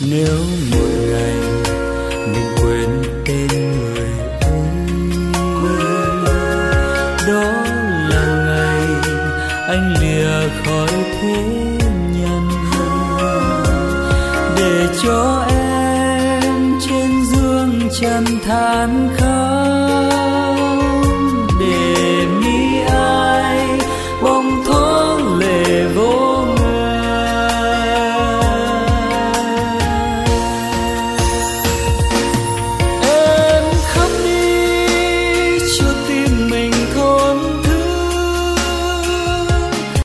Nếu một ngày mình quên tên người ấy, đó là ngày anh lìa khỏi thế nhân, để cho em trên giường trần than khóc.